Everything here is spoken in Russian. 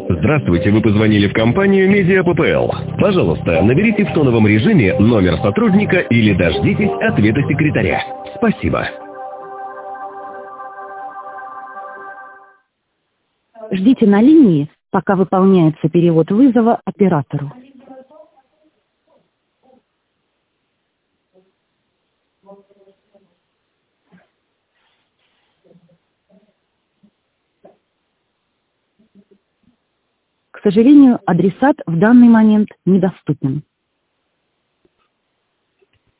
Здравствуйте, вы позвонили в компанию Media PPL. Пожалуйста, наберите в тоновом режиме номер сотрудника или дождитесь ответа секретаря. Спасибо. Ждите на линии, пока выполняется перевод вызова оператору. К сожалению, адресат в данный момент недоступен.